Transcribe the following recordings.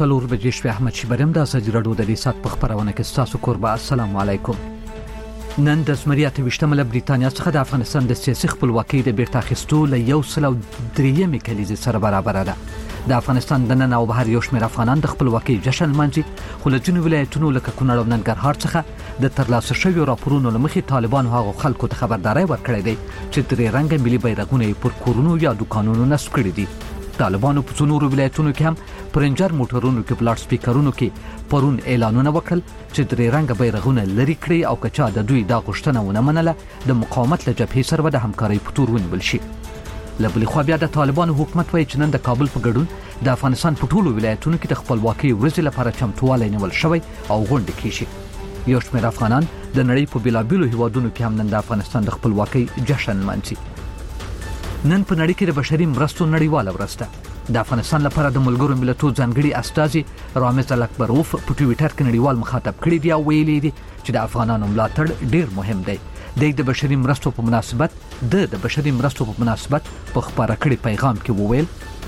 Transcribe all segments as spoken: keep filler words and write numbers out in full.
څلور بجې شپې احمد شیبریم د ازادي راډیو د دې سات په خبرونه کې ستاسو کوربه. السلام علیکم. نن د زمري اته ویشتمه له بریتانیا څخه د افغانستان د سیاسي خپلواکۍ د بیرته اخیستو له یو سل او درېیمې کلیزې سره برابر ده. د افغانستان د نن او بهر یو شمېر افغانان د خپلواکۍ جشن لمانځي، خو له ځینو ولایتونو لکه کونړ او ننګرهار څخه د ترلاسه شویو راپورونو له مخې طالبانو هغو خلکو ته خبرداری ورکړې دی چې درې رنګه ملي بیرغونه یې پر کورونو یا دوکانونو نصب کړي دي. طالبانو په څو نورو ولایتونو کې هم پرنجر موټرونو کې په لاډ سپیکرونو کې پرون اعلانونه وکړل چې درې رنګه بیرغونه لرې کړي او که چا د دوی دا غوښتنه ونه منله د مقاومت له جبهې سره به د همکارۍ په تور ونیول شي. له بلې خوا بیا د طالبانو حکومت وایي چې نن د کابل په ګډون د افغانستان په ټولو ولایتونو کې د خپلواکۍ ورځې لپاره چمتووالی نیول شوی او غونډې کیږي. یو شمېر افغانان د نړۍ په بېلابېلو هیوادونو کې هم نن د افغانستان د خپلواکۍ جشن لمانځي. نن په نړۍ کې د بشري مرستو نړیواله ورځ ده. د افغانستان لپاره د ملګرو ملتونو ځانګړي استازي رامز الکبروف په ټویټر کې نړیوال مخاطب کړي دي او ویلي دي چې د افغانانو ملاتړ ډیر مهم دی. د بشري مرستو په مناسبت د د بشري مرستو په مناسبت په خبره کړي پیغام کې وویل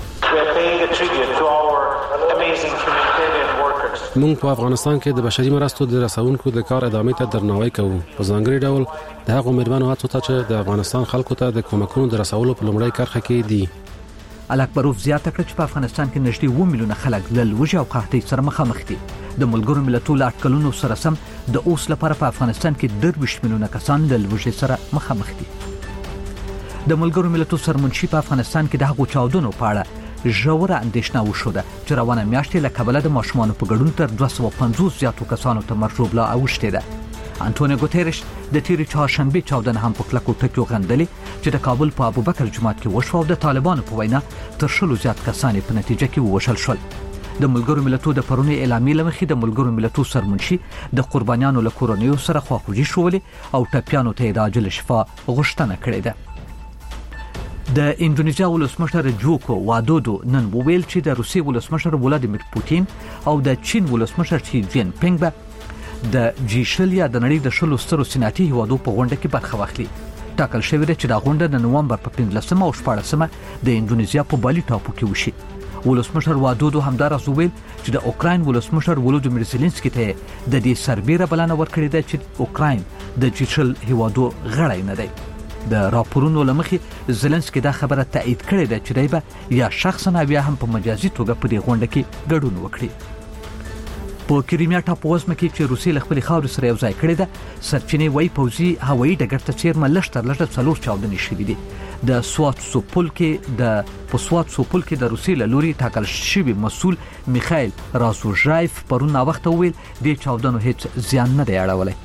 موږ په افغانستان کې د بشري مرستو د رسونکو د کار ادامې ته درناوی کوو. په ځانګړي ډول د هغو مېرمنو هڅو ته چې د افغانستان خلکو ته د کومکونو د رسولو په لومړۍ کرښه کې دي. الکبروف زیاته کړه چې په افغانستان کې نږدې اووه میلیونه خلک له لوږې او قحطۍ سره مخامخ دي. د ملګرو ملتونو له اټکلونو سره سم د اوس لپاره په افغانستان کې درویشت میلیونه کسان له لوږې سره مخامخ دي. د ملګرو ملتونو سرمنشي په افغانستان کې د هغو چاودنو په اړه ژوره اندېښنه وښوده چې روانه میاشت له کبله د ماشومانو په ګډون تر دوه سوه پنځوس زیاتو کسانو ته مرګ ژوبله اوښتې ده. انټونیو ګوتریش د تیرې چهارشنبې چاودنه هم په کلکو ټکیو غندلې چې د کابل په ابوبکر جومات کې وشوه او د طالبانو په وینا تر شلو زیات کسان په نتیجه کې ووژل شول. د ملګرو ملتونو د پرونی اعلامیې له مخې د ملګرو ملتونو سرمنشي د قربانیانو له کورنیو سره خواخوږي شولې او ټپیانو ته د عاجل شفا غوښتنه کړې ده. د انډونیزیا ولسمشر جوکو وادودو نن وویل چې د روسیې ولسمشر ولادیمیر پوتین او د چین ولسمشر شي جین پینګ به د جی شل یا د نړۍ د شلو سترو صنعتي هیوادو په غونډه کې برخه واخلي. ټاکل شوې ده چې دا غونډه د نومبر په پنځلسمه او شپاړسمه د انډونیزیا په بالي ټاپو کې وشي. ولسمشر وادودو همداراز وویل چې د اوکراین ولسمشر ولودیمیر زيلنسکي ته د دې سربېره بلنه ورکړې ده چې اوکراین د جی شل هیوادو غړی نه دی. د راپورونو له مخې زيلنسکي دا خبره تایید کړې ده چې دی به یا شخصا بیا هم په مجازي توګه په دې غونډه کې ګډون وکړي. په کریمیا ټاپووزمه کې چې روسیې له خپلې خاورې سره یو ځای کړې ده، سرچینې وایي پوځي هوایي ډګر ته څیرمه لږ تر لږه څلور چاودنې شوي دي. د سوات سوپول کې د په سوات سوپول کې د روسیې له لوري ټاکل شوي مسؤل میخایل رازوژایف پرون ناوخته وویل دې چاودنو هیڅ زیان نه دی اړولی.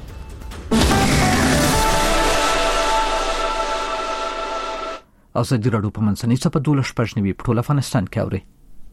ازادي راډیو په منځنۍ څپه دولس شپږ نوي په ټول افغانستان کې اوري.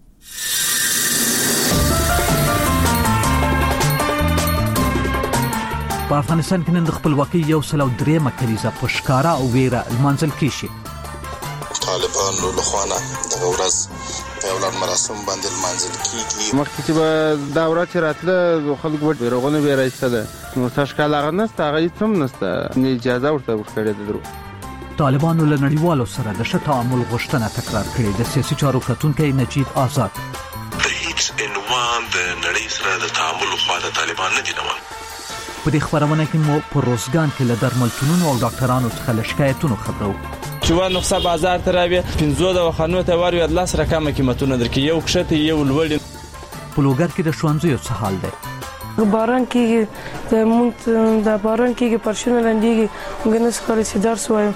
په افغانستان کې نن د خپلواکۍ یو سل او درېیمه کلیزه په ښکاره او ویره لمانځل کیږي. طالبانو له خوا نه دغه ورځ په یو لړ مراسم باندې لمانځل کیږي. مخکې چې به دا ورځ چې راتله خلکو به بیرغونه به یې رایستله، نو تشکال هغه نسته، هغه هېڅ هم نسته، اجازه ورته ورکړې ده. درو طالبانو له نړیوالو سره د ښه تعامل غوښتنه تکرار کړې. د سیاسي چارو کتونکی نجیب آزاد د هیڅ عنوان د نړۍ سره د تعامل خوا د طالبان نه دي روان. په دې خبرونه کې مو په روزګان کې له درملتونونو او ډاکټرانو څخه له شکایتونو خبرو چې وا نقصه بازار ته راوي پنځو د خانو ته واري د لاس رقم قیمتونه درکې یو کښته یو لوړ. په لوګر کې د ښوونځیو څه حال دی؟ باران کې د مونږ د باران کې پرشونه لاندېږي موږ نه څه چې درس وایو.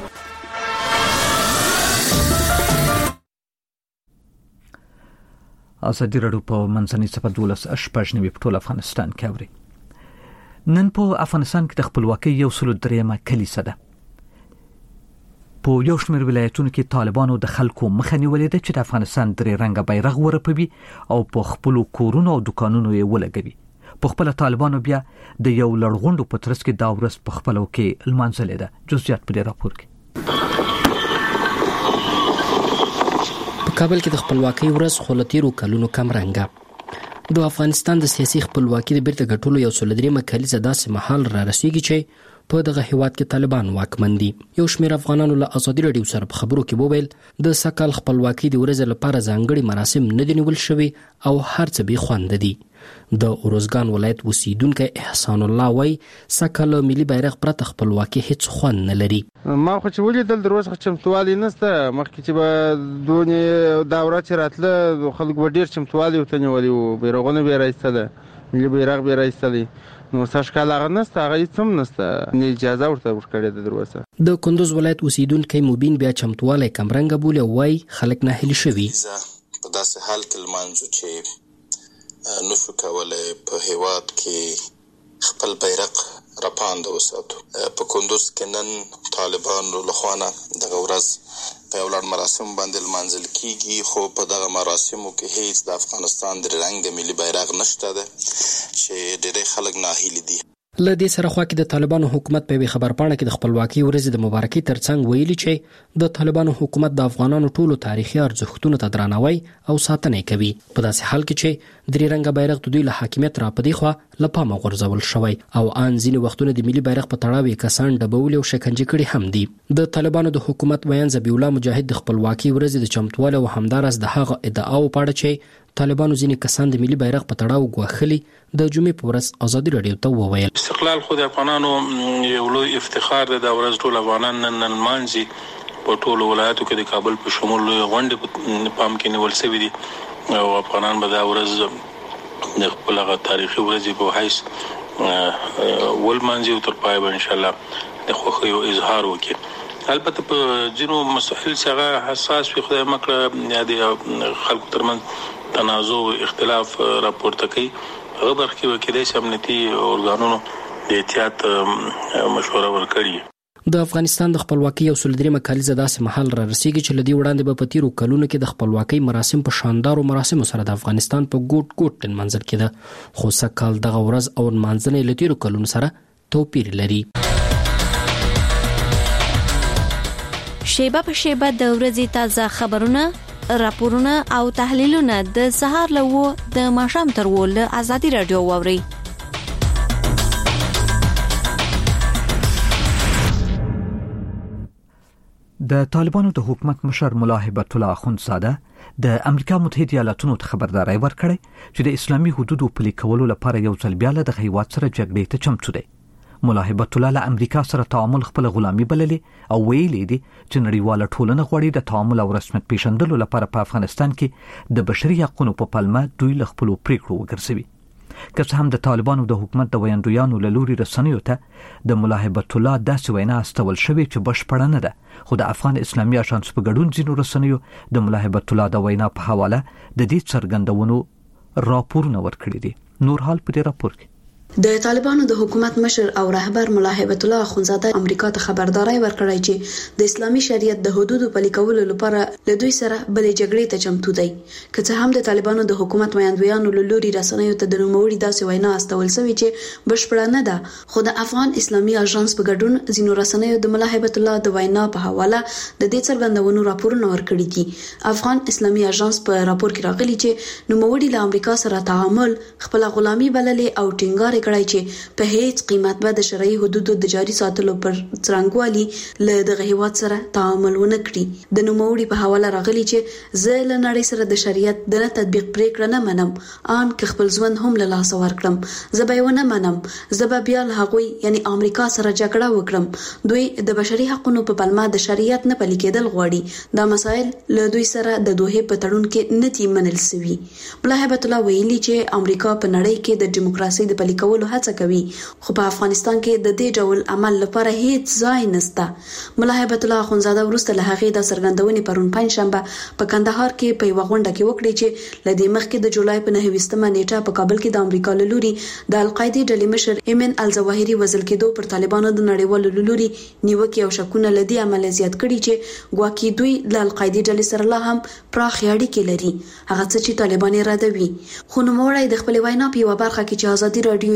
ازادي راډیو په منځنۍ څپه دولس شپږ نوي په ټول افغانستان کې اوري. نن په افغانستان کې د خپلواکۍ یو سل او درېیمه کلیسه ده. په یو شمېر ولایتونو کې طالبانو د خلکو مخه نیولې ده چې د افغانستان درې رنګه بیرغ ورپوي او په خپلو کورونو او دوکانونو یې ولګوي. په خپله طالبانو بیا د یو لړغونډو په ترڅ کې دا ورځ په خپلو کې لمانځلې ده. جزئیات په دې راپور کې. په کابل کې د خپلواکۍ ورځ خو له تېرو کلونو کم رنګه. د افغانستان د سیاسي خپلواکۍ د بیرته ګټلو یو سل درېیمه کلیزه داسې مهال را رسیږي چې په دغه هیواد کې طالبان واکمن دي. یو شمېر افغانانو له ازادي راډیو سره په خبرو کې وویل د سکهال خپلواکي د ورځې لپاره ځانګړي مراسم نه دي نیول شوي او هر څه بې خونده دي. د اروزګان ولایت اوسیدونکی احسان الله وایي سکهال ملي بیرغ پرته خپلواکي هیڅ خوند نه لري. ما خو چې ولیدل در اوسه چمتووالی نشته، مخکې چې به دونې دا ورځ چې راتله خلکو به ډېر چمتووالی ورته نیولي وو، بیرغونه به یې رایستله، ملي بیرغ به یې رایستلی، نو سږ کال هغه نشته، هغه هېڅ هم نشته، نه اجازه ورته ورکړې ده در اوسه. د کندوز ولایت اوسیدونکی مبین بیا چمتووالی کمرنګه بولي او وایي خلک ناهیلي شوي. په داسې حال کې لمانځو چې نشو کولای په هیواد کې خپل بیرغ راپانده وساتو. په کندوز کې نن طالبانو لخوا نه دغه ورځ په یو لړ مراسم باندې لمانځل کیږي، خو په دغه مراسمو کې هیڅ د افغانستان د رنګ ملي بیرغ نشته ده چې ډېری خلک ناهیلي دي. له دې سره خوا کې د طالبانو حکومت په خبرپاڼه کې د خپلواکۍ ورځې د مبارکۍ ترڅنګ ویلي چې د طالبانو حکومت د افغانانو ټولو تاریخي ارزښتونو ته درناوی او ساتنه کوي، په داسې حال کې چې درې رنګه بیرغ د دوی له حاکمیت را پدې خوا له پامه غورځول شوی او ان ځینې وختونه د ملي بیرغ په تړاو یې کسان ډبولي او شکنجه کړي هم دي. د طالبانو د حکومت ویان ذبیح الله مجاهد د خپلواکۍ ورځې د چمتووالي او همدارس د هغه ادعاو په اړه چې طالبانو ځینې کسان د ملي بیرغ په تړاو ګواښلي د جمعې په ورځ ازادي راډیو ته وویل استقلال خو د افغانانو یو لوی افتخار دی. د ورځ ټول افغانان نن نن مانځي په ټولو ولایتو کې د کابل په شمول لوی غونډې په پام کې نیول شوې دي او افغانان به دا ورځ د خپل هغه تاریخي ورځې په حیث ولمانځي او تر پایه به انشاءالله د خوښۍ او اظهار وکړي. البته په ځینو مسایل څخه حساس وي، خدای مکړه یا د خلکو ترمنځ تنازع او اختلاف راپورته کوي، هغه برخه کې وکیدای شي امنیتي ارګانونو د احتیاط مشوره ورکړي. د افغانستان د خپلواکۍ او سولدري مکالمه داسې محل را رسیږي چې لدی وړاندې به په تیرو کلونو کې د خپلواکۍ مراسم په شاندارو مراسمو سره د افغانستان په ګوټ ګوټ منځل کېده، خو سکهال دغه ورځ او منځنۍ لتیرو کلونو سره توپیر لري. شیبه په شیبه د ورځې تازه خبرونه، راپورونه او تحلیلونه د سهار له و د ماښام تر و له ازادي راډیو واوري. د طالبانو د حکومت مشر ملا هیبت الله اخوندزاده د امریکا متحده ایالاتونو ته خبرداري ورکړې چې د اسلامي حدودو پلي کولو لپاره یو ځل بیا له هیواد سره جګړې ته چمتو دی. ملا هیبت الله له امریکا سره تعامل خپل غلامي بللې او ویلي دي چې نړیواله ټولنه غواړي د تعامل او رسمیت پیژندلو لپاره په افغانستان کې د بشري حقوقو په پلمه دوی له خپل پریکړو وګرځوي. که څه هم د طالبانو د حکومت د ویاندویانو له لوري رسنیو ته د ملا هیبت الله داسې وینا استول شوې چې بشپړه نه ده، خو د افغان اسلامي اژانس په ګډون ځینو رسنیو د ملا هیبت الله د وینا په حواله د دې څرګندونو راپورونه ورکړي دي. نور حال په دې راپور کې د طالبانو د حکومت مشر او رهبر ملا هیبت الله اخوندزاده امریکا ته خبرداري ورکړی چې د اسلامي شریعت د حدودو پلي کولو لپاره له دوی سره بلې جګړې ته چمتو دی. که څه هم د طالبانو د حکومت ویاندویانو له لوري رسنیو ته د نوموړي داسې وینا استول شوې چې بشپړه نه ده، خو د افغان اسلامي اژانس په ګډون ځینو رسنیو د ملا هیبت الله د وینا په حواله د دې څرګندونو راپورونه ورکړي دي. افغان اسلامي اژانس په راپور کې راغلي چې نوموړي له امریکا سره تعامل خپل غلامي بللې او ټینګار کړی چې په هیڅ قیمت به د شرعي حدودو د جاري ساتلو پر څرنګوالي له دغه هیواد سره تعامل ونه کړي. د نوموړي په حواله راغلي چې زه له نړۍ سره د شریعت د نه تطبیق پریکړه نه منم، ان که خپل ژوند هم له لاسه ورکړم زه به ونه منم، زه به بیا له هغوی یعنی امریکا سره جګړه وکړم. دوی د بشري حقوقو په پلمه د شریعت نه پلي کېدل غواړي. دا مسایل له دوی سره د دوه په تړون کې نه دي منل شوي. ملا هیبت الله ویلي چې امریکا په نړۍ کې د دیموکراسي د پلي کولو هڅه کوي، خو په افغانستان کې د دې ډول عمل لپاره هیڅ ځای نشته. ملا هیبت الله اخوندزاده وروسته له هغې د څرګندونې پرون پنځشنبه په کندهار کې په یوه غونډه کې وکړې چې له دې مخکې د جولای په نهه ویشتمه نیټه په کابل کې د امریکا له لوري د القاعدې ډلې مشر ایمن الظواهري وژل کېدو پر طالبانو د نړیوالو له لوري نیوکې او شکونه له دې امله زیات کړي چې ګواکې دوی د القاعدې ډلې سره لا هم پراخې اړیکې لري، هغه څه چې طالبان یې ردوي. خو نوموړی د خپلې وینا په یوه برخه کې چې ازادي راډیو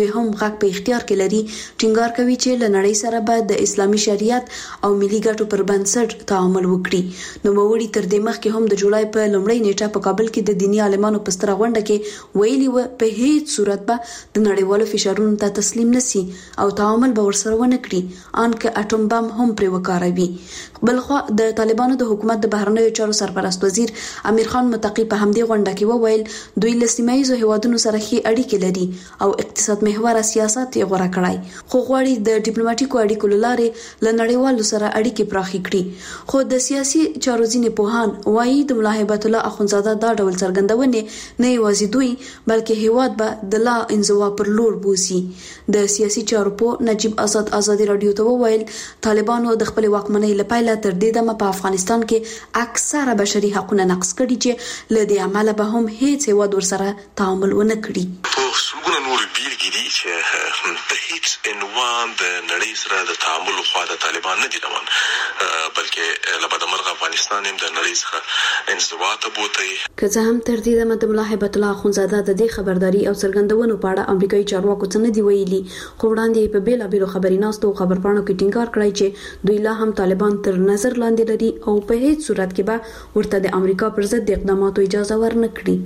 دوی هم غږ په اختیار کې لري ټینګار کوي چې له نړۍ سره به د اسلامي شریعت او ملي ګټو پر بنسټ تعامل وکړي. نو موري تر دې مخکې هم د جولای په لومړۍ نیټه په کابل کې د دینی عالمانو په ستره غونډه کې ویلي و په هیڅ صورت به د نړیوالو فشارونو ته تسلیم نشي او تعامل به ورسره ونه کړي ان که اټوم بم هم پرې وکاروي. بلخو د طالبانو د حکومت د بهرنیو چارو سرپرست وزیر امیر خان متقی په همدې غونډه کې وویل دوی له سیمه ییزو هیوادونو سره ښې اړیکې لري او اقتصاد محور سیاست یې غوره کړی خو غواړي د ډیپلوماټیکو اړیکو له لارې له نړیوالو سره اړیکې پراخې کړي. خو د سیاسي چارو ځینې پوهان وایي د ملا هیبت الله اخونزاده دا ډول څرګندونې نه یوازې دوی بلکې هیواد به د لا انزوا پر لور بوزي. د سیاسي چارو په نجیب آزاد ازادي رادیو ته وویل طالبانو د خپل واکمنۍ لپاره تر دې دمه په افغانستان کې اکثره بشري حقوقونه نقض کړي چې له دې عمله به هم هیڅ هیواد ورسره تعامل ونه کړي. په څلورو نور بیلګې دي چې په هیڅ عنوان د نړۍ سره د تعامل خوا د طالبان نه دي روان بلکې له بده مرغه افغانستان هم د نړۍ سره انزوا ته بوتي. که څه هم تر دې دمه د ملا هیبت الله اخونزاده د دې خبرداري او څرګندونو په اړه امریکایي چارواکو څه نه دی ویلي خو وړاندې په بیلابیلو خبریناستو او خبرپاڼو کې ټینګار کړی چې دوی لا هم طالبان تر نظر لاندې لري او په هیڅ صورت کې به ورته د امریکا پر ضد د اقداماتو اجازه ورنه کړي.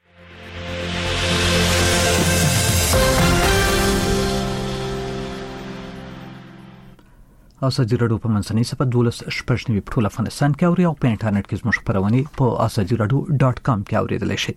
ازادي راډیو په منځنۍ صفحه دولس شپږ نوي په ټول افغانستان کې اوري او په انټرنیټ کې زموږ خبرونه په ازادي راډیو ډاټ کام کې اوریدل شي.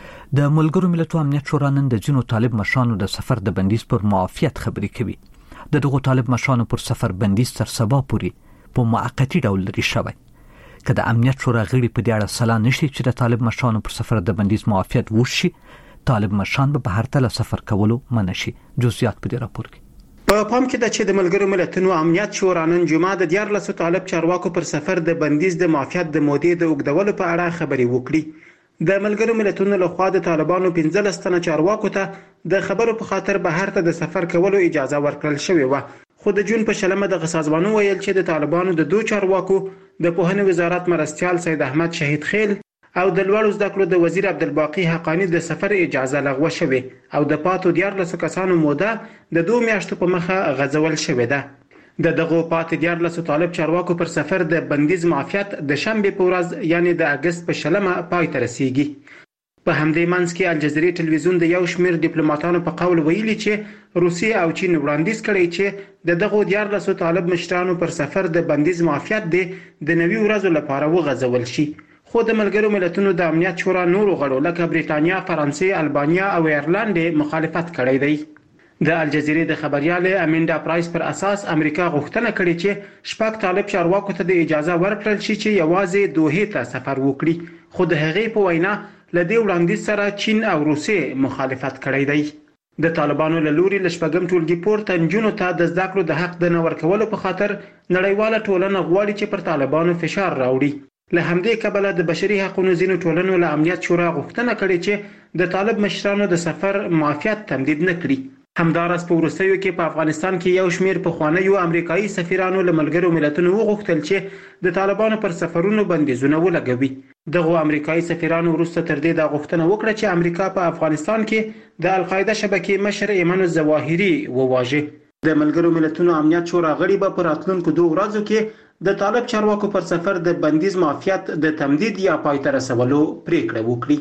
د ملګرو ملتونو امنیت شورا نن د جنو طالب مشرانو د سفر د بندیز پر معافیت خبرې کوي. د دغو طالب مشرانو پر سفر بندیز تر سبا پورې په موقتی ډول لري شوی. که د امنیت شورا غړي په دې اړه سلا نشي چې د طالب مشرانو پر سفر د بندیز معافیت وشي طالب مشران به بهر ته سفر کولو منع شي. جزئیات په دې راپور کې په پام کې د چې د ملګرو ملتونو امنیت شورا نن جمعه د دیار لسو طالب چارواکو پر سفر د بندیز د معافیت د مودې د اوږدولو په اړه خبرې وکړي. د ملګرو ملتونو لخوا د طالبانو پنځلس تنه چارواکو ته د خبرو په خاطر بهر ته د سفر کولو اجازه ورکړل شوې و خو د جون په شلمه د غسازبانو ویل چې د طالبانو د دوه چارواکو د پوهنې وزارت مرستيال سید احمد شهید خیل او د لوړو زده کړو د وزیر عبدالباقی حقانی د سفر اجازه لغوه شوې او د پاتو دیار لسو کسانو موده د دوه میاشتو په مخه غځول شوې ده. د دغه پاتې دیار لسو طالب چارواکو پر سفر د بندیز معافیت د شنبه په ورځ یعنی د اگست په شلمه پای ته رسیږي. په همدې منځ کې الجزیرې ټلویزیون د یو شمېر ډیپلوماټانو په قول ویلي چې روسیه او چین وړاندیز کړی چې د دغه دیار لسو طالب مشرانو پر سفر د بندیز معافیت د نوي ورځو لپاره وغځول شي. خو د ملګرو ملتونو د امنیت شورا نورو غړو لکه بریټانیا، فرانسې، البانیا او ایرلند مخالفت کړی دی. د الجزیرې د خبريال امیندا پرایس پر اساس امریکا غوښتنه کړې چې شپږ طالب چارواکو ته د اجازه ورکړل شي چې یوازې دوحې ته سفر وکړي. خو د هغې په وینا لدې وړاندیز سره چین او روسیه مخالفت کړی دی. د طالبانو له لوري ل شپږم ټولګي پورته نجونو ته د زده کړو د حق د نه ورکولو په خاطر نړیواله ټولنه غواړي چې پر طالبانو فشار راوړي. له همدې کبله د بشري حقوقو ځینو ټولنو له امنیت شورا غوښتنه کړې چې د طالب مشرانو د سفر معافیت تمدید نه کړي. همدارس په وروستیو کې په افغانستان کې یو شمېر پخوانیو امریکایي سفیرانو له ملګرو ملتونو وغوښتل چې د طالبانو پر سفرونو بندیزونه ولګوي. دغه امریکایي سفیرانو وروسته تر دې د غوښتنه وکړه چې امریکا په افغانستان کې د القاعده شبکې مشر ایمن الظواهري وواژه. د ملګرو ملتونو امنیت شورا غړي به په راتلونکو دوه ورځو کې د طالب چارواکو پر سفر د بندیز معافیت د تمدید یا پای ته رسولو پریکړه وکړي.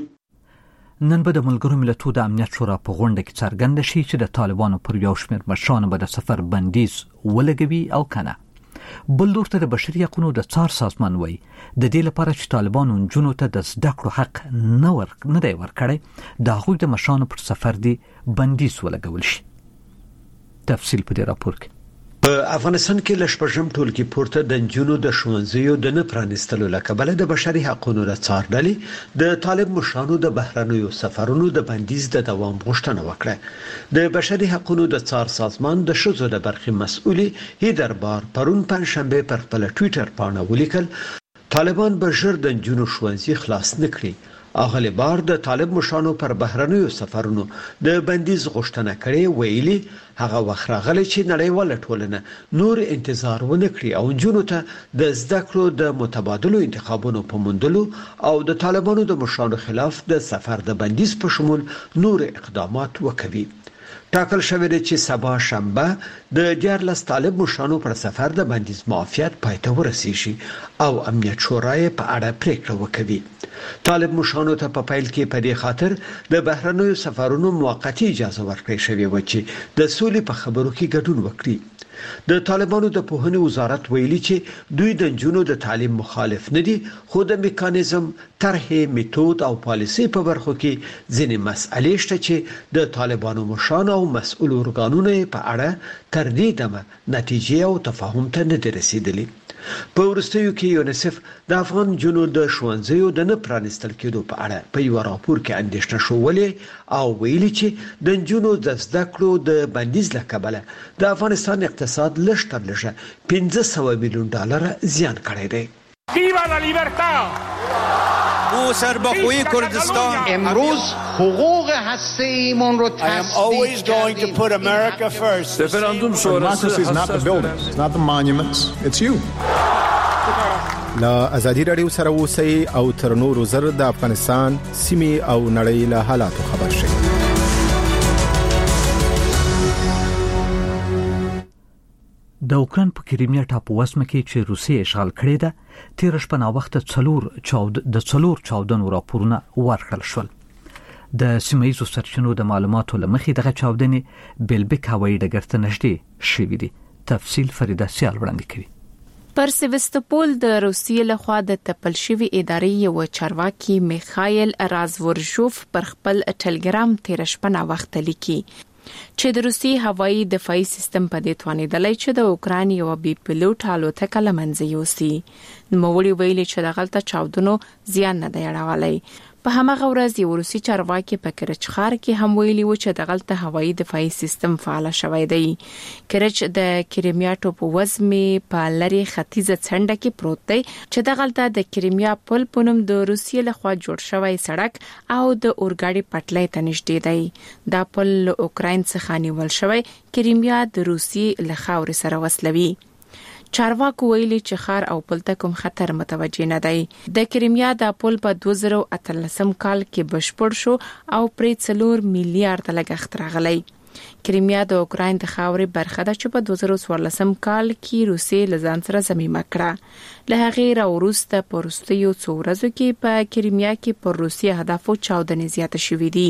نن به د ملګرو ملتونو د امنیت شورا په غونډه کې څرګنده شي چې د طالبانو پر یو شمېر مشرانو به د سفر بندیز ولګوي او کنه. بل لور ته د بشري حقوقو د څار سازمان وایي د دې لپاره چې طالبانو نجونو ته د زده کړو حق نه ور نه دی ورکړی د هغوی د مشرانو پر سفر دی بندیز ولګول شي. تفصیل په دې راپور کې په افغانستان کې ل شپږم ټولګي پورته د نجونو د ښوونځیو د نه پرانیستلو لکبله د بشري حقوقو د څار ډلې د طالب مشرانو د بهرنیو سفرونو د بندیز د دوام غوښتنه وکړه. د بشري حقوقو د څار سازمان د شذو د برخې مسؤلي هیدر بار پرون پنځشنبه پر خپل ټوئیټر باندې ولیکل طالبان به ژر د نجونو ښوونځي خلاص نکړي. اغلی بار د طالب مشرانو پر بهرنیو سفرونو د بندیز غوښتنه کړې ویلي هغه وخت راغلی چې نړیواله ټولنه نور انتظار ونه کړي او نجونو ته د زده کړو د متبادلو انتخابونو په موندلو او د طالبانو د مشرانو خلاف د سفر د بندیز په شمول نور اقدامات وکوي. ټاکل شوی دی چې سبا شنبه د دیارلس طالب مشرانو پر سفر د بندیز معافیت پای ته ورسیږي او امنیت شورا یې په اړه پریکړه وکړي. طالب مشرانو ته په پیل کې په دې خاطر د بهرنیو سفرونو موقتی اجازه ورکړې شوې و چې د سولې په خبرو کې ګډون وکړي. د طالبانو د پوهنې وزارت ویلي چې دوی د جنونو د تعلیم مخالف نه دي، خو د میکانیزم، طرحې، میتود او پالیسي په برخو کې ځینې مسئلې شته چې د طالبانو مشران او مسؤل ارګانونو په اړه تر دې دمه نتیجې او تفاهم ته نه دي رسیدلي. په وروستیو کې یونیسف د افغان جنونو د ښوونځیو د نه پرانیستل کېدو په اړه په یو راپور کې اندېښنه شولې او ویلي چې د جنونو د زده کړو د بندیز له کبله د افغانستان اقتصاد لږ تر لږه پنځه سوه میلیون ډالر زیان کړی دی. ویوا لا لیبرتا او سربخوی کردستان امروز حقوق هسته‌ایمون رو تصدیق کردیم. رفراندوم شورای is not the buildings, it's not the monuments, it's you. لا ازادي رادیو سره اوسئ او تر نورو زر د افغانستان سیمې او نړۍ له حالاتو خبر شئ. د اوکران په کریمیا ټاپو وسمه کې چې روسیې اشغال کړې ده، تیر شپه نا وخت څلور چاود د څلور چاودنو راپورونه ورکړل شول. د سیمایي سرچینو د معلوماتو لمخې دغه چاودنې بیلبک هوایي ډګر ته نږدې شوې دي. تفصیل فریده سیال وړاندې کوي. پر سیوستوپول د روسیې لخوا د تپل شوی ادارې یو چارواکي میخایل رازورژوف پر خپل ټلګرام تیر شپه نا وخت لیکي چې د روسي هوایي دفاعي سیستم په دې توانیدلای چې د اوکران یو بي پلوټ الوتکه لمنځه یوسي. نوموړي ویلي چې د غلطه چاودنو زیان نه دی اړولی. په همغه ورځ یو روسي چارواکي په کرچ ښار کې هم ویلي و چې د غلطه هوایي دفاعي سیستم فعال شوی دی. کرچ د کریمیا ټاپو وزمې په لری ختیځه څنډه کې پروت دی چې د غلطه د کریمیا پل په نوم د روسیې لخوا جوړ شوی سړک او د اورګاډي پټلۍ ته نږدې دی. دا پل له اوکرين څخه نیول شوی کریمیا د روسیې له خاورې سره وصلوي. چارواکو ویلي چې خار او پل ته کوم خطر متوجه نه دی. د کریمیا د پل په دوه زره اتلسم کال کې بشپړ شو او پرې څلور میلیارډ لګښت راغلی. کریمیا د اوکرين د خاورې برخه ده چې په دوه زره څوارلسم کال کې روسیې لزان سره ضمیمه کړه. له هغې راوروسته په وروستیو څو ورځو کې په کریمیا کې پر روسیې هدفو چاودنې زیاته شوې دي.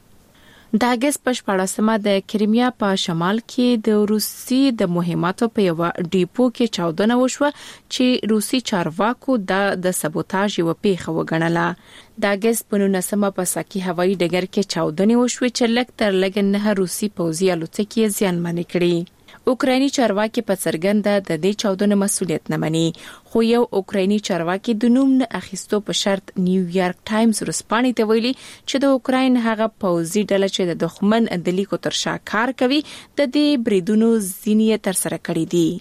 د اگست په شپاړسمه د کریمیا په شمال کې د روسي د مهماتو په یو ډیپو کې چاودنه وشوه چې روسي چارواکو د سبوتاژ یو پیښه وګڼله. د اگست په نولسمه په ساکي هوایي ډګر کې چاودنې وشوه چې لږ تر لږ نه روسي پوځي الوتکې زیانمن کړې. اوکرایني چارواکي په څرګنده د دې چاودنې مسؤلیت نه مني، خو یو اوکرایني چارواکي د نوم نه اخیستو په شرط نیویارک ټایمز ورسپانې ته ویلي چې د اوکراین هغه پوځي ډله چې د دښمن د لیکو تر شا کار کوي د دې بریدونو ځینې تر سره کړی دي.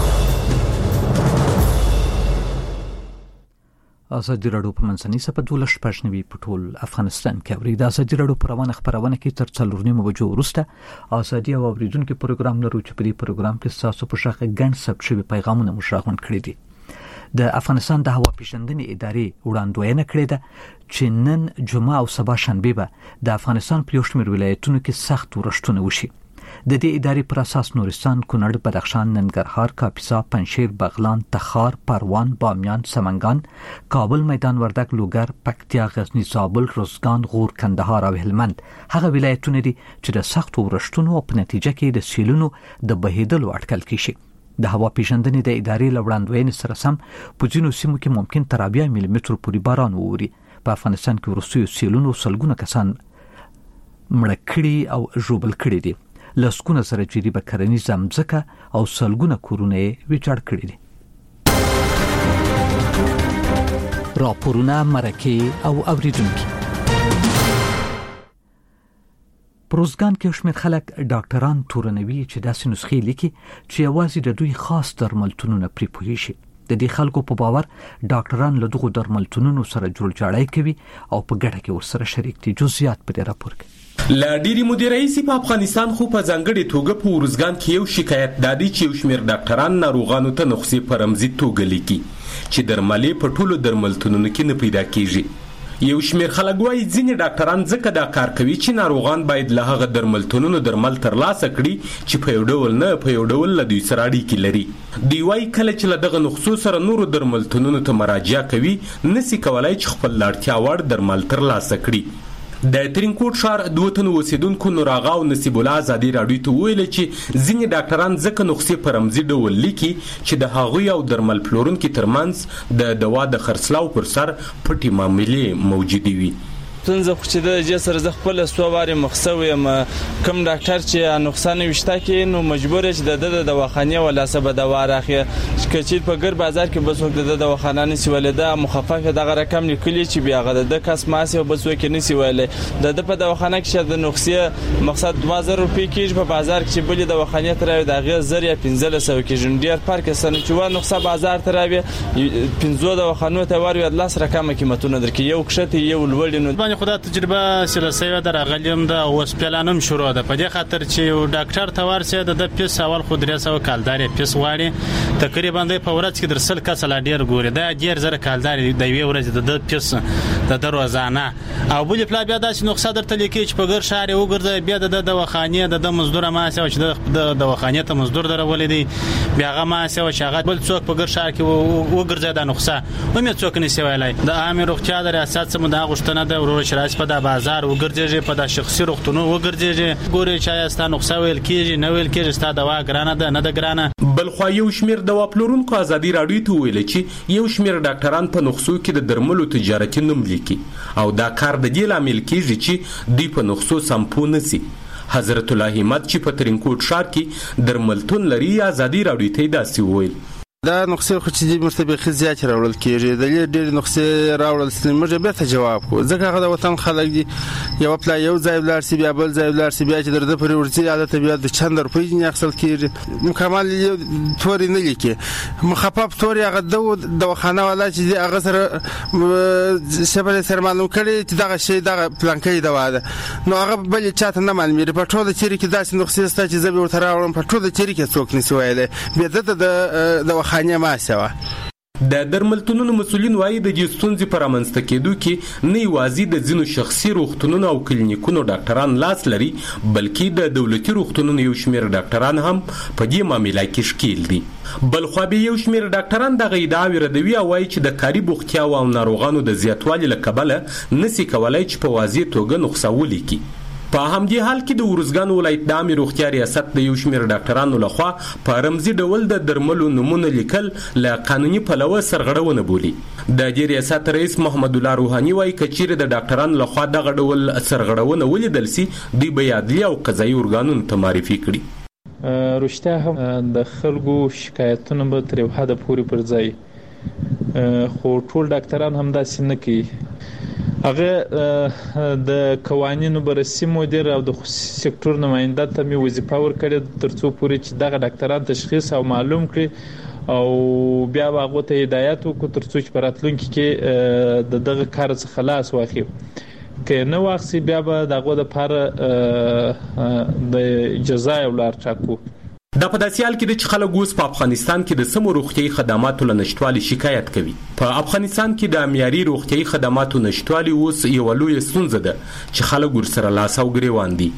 ازادي راډیو په منځنۍ سپه دولس پښنوي په ټول افغانستان کې اوري. د ازادي راډیو پروانه خبرونه کې تر څلور نیمه بجو وروسته ازادي او اوریدونکو پروګرام لرو چې په دې پروګرام کې تاسو په شاخه ګڼ ثبت شوی پیغامونه مشراغون کړی دي. د افغانستان د هوا پیژندنې ادارې وړاندوینه کړې ده چې نن جمعه او سبا شنبه به د افغانستان په یو شمېر ولایتونو کې سخت ورښتونه وشي. د دې ادارې پر اساس نورستان، کونړ، بدخشان، ننګرهار، کاپیسا، پنجشیر، بغلان، تخار، پروان، بامیان، سمنګان، کابل، میدان وردګ، لوګر، پکتیا، غزنی، زابل، روزګان، غور، کندهار او هلمند هغه ولایتونه دي چې د سخت ورښتونو په نتیجه کې د سیلونو د بهیدلو اټکل کیږي. د هوا پیژندنې د ادارې لوړاندوینې سره سم په ځینو سیمو کې ممکن تر اویا ملي مترو پورې باران ووري. په افغانستان کې وروستیو سیلونو سلګونه کسان مړه کړي او ژوبل کړي دي. لسکونه سره جدي به کرنیز ځمکه او سلګونه کورونه ویجاړ کړي دي. راپورونه مرکه او اوریدونکو پروزګان کې شمېر خلک ډاکټران تورنوي چې داسې نسخې لیکي چې یوازې د دوی خاص درملتونونه پرې پوهیږي. د دې خلکو په باور ډاکټران له دغو درملتونونو سره جوړجاړی کوي او په ګډه کې ورسره شریک دي. جزئیات په دې راپور کې لا ډيري مدیر رئیس په افغانستان خو په ځانګړي توګه په ورزګان کې یو شکایت دادی چې یو شمېر ډاکټران ناروغانو ته نسخې په رمزي توګه لیکي چې درملې په ټولو درملتونونو کې نه پیدا کیږي. یو شمیر خلک وایي ځینې ډاکټران ځکه دا کار کوي چې ناروغان باید له هغه درملتونونو درمل ترلاسه کړي چې په یو ډول نه په یو ډول له دوی سره اړیکې لري. دوی وایي کله چې له دغه نسخو سره نورو درملتونونو ته مراجعه کوي نسي کولای چې خپل د اړتیا وړ درمل ترلاسه کړي. د ترینکوټ ښار دوه تنو اوسیدونکو نور آغا او نصیب الله ازادي راډیو ته ویل چې ځینې ډاکټران ځکه نسخې په رمزي ډول لیکي چې د هغوی او درمل پلورونکو ترمنځ د دوا د خرڅلاو پر سر پټې معاملې موجودې وي. تنزه خو چې د جې سره ز خپل سوواري مخسوي م کم ډاکټر چې نقصان وشتا کې نو مجبور چې د د دواخانه ولا سبب دوا راخي چې په ګر بازار کې بس وخت د دواخانه نسی ولدا مخفف دغه رقم لیکلی چې بیا غد د کس ماسي او بس وکې نسی ولې د د په دواخانه کې د نقصې مقصد دوه زره روپۍ کېږي په بازار کې بل دواخانه تر د غیر زر یا پنځه سوه کې ډیر فرق سره چې و نقصه بازار تر پنځه دواخانه ته ور یو لاس رقم قیمتونه درکې یو کښته یو لوړ نو خدا تجربه سلسله درغلیم د هسپتالانم شروع ده په دې خاطر چې یو ډاکټر ته ورسې د پیس اول خو درې سوه کالداري پیس غواړي تقریبا د په ورځ کې در سل کس لا ډیر ګوري دا ډیر زره کالداري د یو ورځ د پیس د دروازانه او بل پلا بیا داسې نقصه درته لیکي چې په ګر شهر وګرځي بیا د دواخانه د مزدور ماسه چې د دواخانه ته مزدور درولې دي بیا هغه ماسه او شغال بل څوک په ګر شهر کې وګرځي د نقصه و مې څوک نسی ویلای د عام روغتیا د ریاست سم د غشتنه د ورور شرایط په د بازار وګرځي په د شخصي روغتونو وګرځي ګوري چې استا نقصه ویل کیږي نو ویل کیږي ستا دوا ګرانه ده نه ده ګرانه. بل خو یو شمیر دوا پلورونکو ازادي راډیو ته ویل چې یو شمیر ډاکټران په نسخو کې د درملو تجارتي نوم لیکي او دا کار د دې لامل کیږي چې دوی په نسخو سمپو نسی. حضرت الله همت چې په ترینکوټ ښار کې درملتون لري ازادي راډیو ته داسې ویل دا نقصې خو چې مرتبه زیات راوړل کیږي د ډېر نقصې راوړل سي موږ به ته جواب کو ځکه هغه د وطن خلک دي یو پلا یو ځای بلار سی بیا بل ځای بلار سی بیا چې درته پر ورځي عادت بیا د چند روپۍ نه اخصل کیږي مکمل توري نه لیکي مخفف توري هغه د دواخانه ولا چې هغه سره شبل سره معلوم کړي چې دغه شی دغه پلانکې دوا ده نو هغه بل چاته نه معلومي په ټوله چیرې کې داسې نقصې ستا چې زبې ورته راوړم په ټوله چیرې کې څوک نسی ویلې بیا د خانه ما سوا د درملتونونو مسولین وایي د دې ستونزې پر امنځته کېدو کې نه یوازې د ځینو شخصي روغتونونو او کلینیکونو ډاکټران لاس لري بلکې د دولتي روغتونونو یو شمیر ډاکټران هم په دې معامله کې ښکیل دي. بل خو به یو شمیر ډاکټران دغه ادعاوې ردوي او وایي چې د کاري بوختیا او ناروغانو د زیاتوالي له کبله نسی کولای چې په واضح توګه نسخه ولیکي. په همدې حال کې د ورزګان ولایت د عامه روغتیا ریاست د یو شمیر ډاکټرانو لخوا په رمزي ډول د درملو نمونه لیکل له قانوني پلوه سرغړونه بولي. د دې ریاست رئیس محمد الله روحاني وايي کچېره د ډاکټرانو لخوا دغه ډول سرغړونه ولیدل سي دوی به عدلي او قضایي ارګانونو ته معرفي کړي. رښتیا هم د خلکو شکایتونه به تر یو حده پورې پر ځای خو ټول ډاکټران هم داسې نه کوي. هغه د قوانینو بررسي مدیر او د خصوصي سکتور نماینده ته می وظیفه ورکړې ترڅو پورې چې دغه ډاکټران تشخیص او معلوم کړي او بیا هغه ته هدایت وکړي ترڅو چې په راتلونکي کې د دغه کار څخه خلاص واخلي. که نه واخلي بیا به دغه لپاره د جزا او لار ټاکو. دا په داسې حال کې د چې خلک اوس په افغانستان کې د سمو روغتیايي خدماتو له نشټوالي شکایت کوي. په افغانستان کې د معیاري روغتیايي خدماتو نشټوالي اوس یوه لویه ستونزه ده چې خلک ورسره لاس او ګریوان دي.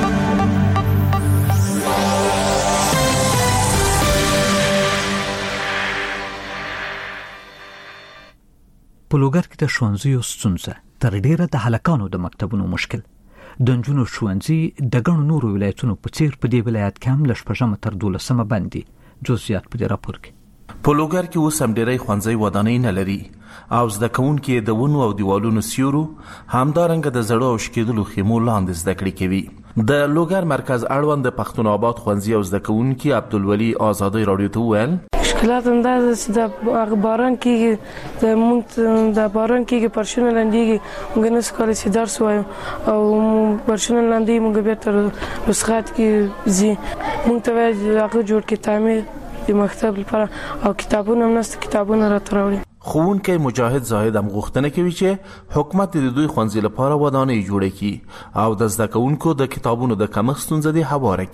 په لوګر کې د ښوونځیو ستونزه تر ډیره د هلکانو د مکتبونو مشکل د نجونو ښوونځي د ګڼو نورو ولایتونو په څیر په دې ولایت کې هم له شپږمه تر دولسمه باندې جزئیات په دې راپور کې. په لوګر کې اوس هم ډېری ښوونځي ودانۍ نه لري او زده کوونکي د ونو او دیوالونو سیورو همدارنګه د زړو او شکېدلو خیمو لاندې زده کړې کوي. د لوګر مرکز اړوند د پښتون آباد ښوونځي او زده کوونکي عبدالولي آزادۍ راډیو ته وویل مشکلات اندازه چې د باران کېږي د مونږ د باران کېږي پرشونه لاندېږي موږ نه سو کولی چې درس وایو او پرشونه لاندې موږ بیا تر رسخات کې ځي موږ ته وایي هغه جوړ کړي تعمیر د مکتب لپاره او کتابونه هم نسته کتابونه راته راوړي. ښوونکی مجاهد زاهد هم غوښتنه کوي چې حکومت د دوی ښوونځي لپاره ودانۍ جوړه کړي او د زده کوونکو د کتابونو د کمښت ستونزه دې هواره کړي.